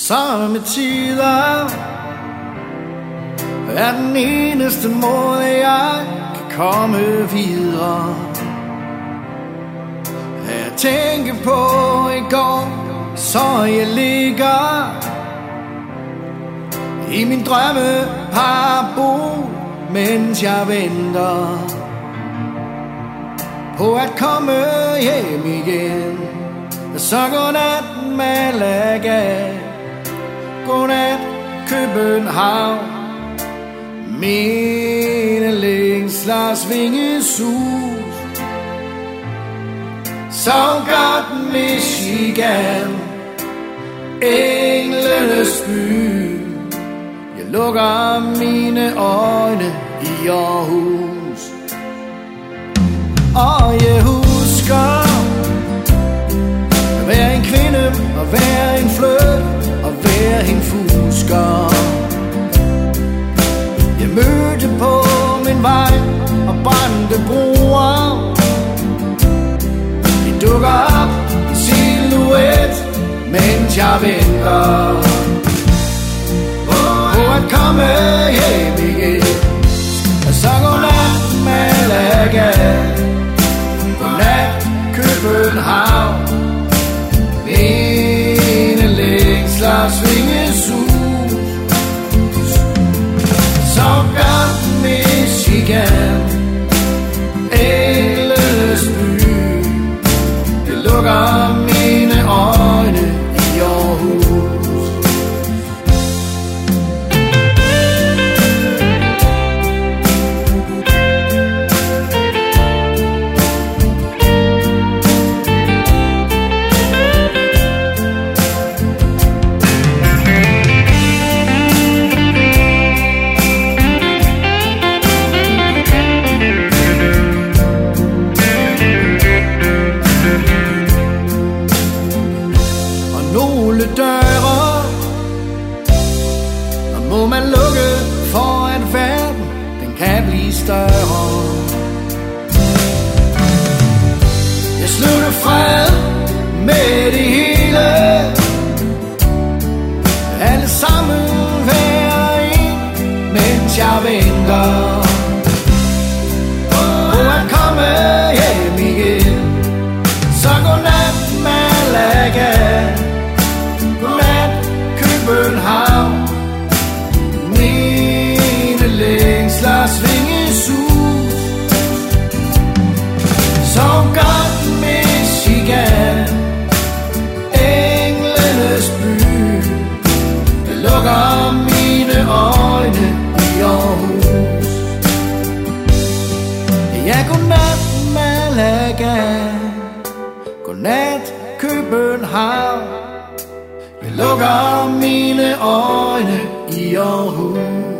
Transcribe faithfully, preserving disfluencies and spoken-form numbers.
Somme tider er den eneste måde jeg kan komme videre. At tænke på i går, så jeg ligger i min drømme parabol, mens jeg venter på at komme hjem igen. Så godnat Malaga, godnat København, mine længsler svingesus. Så godt Michigan, englenes by. Jeg lukker mine øjne i Aarhus, og jeg husker at være en kvinde, og være en fløt, og være en fusker. Jeg mødte på min vej og brændte broer. De dukker op i silhuet, mens jeg venter på at komme hjem igen. Og så godnat Malaga, godnat København, mine længsler svingesus. Så godt Michigan, englenes by. Jeg lukker mine øjne i Aarhus. Nogle døre, og må man lukke, for at verden den kan blive større. Jeg slutter fred med det hele, alle sammen hver en, mens jeg venter på at komme hjem igen. Så godnat Malaga, København, mine længsler svingesus. Så godt Michigan, englenes by. Jeg lukker mine øjne i Aarhus. Ja, godnat Malaga, godnat København. Jeg lukker mine øjne i Aarhus.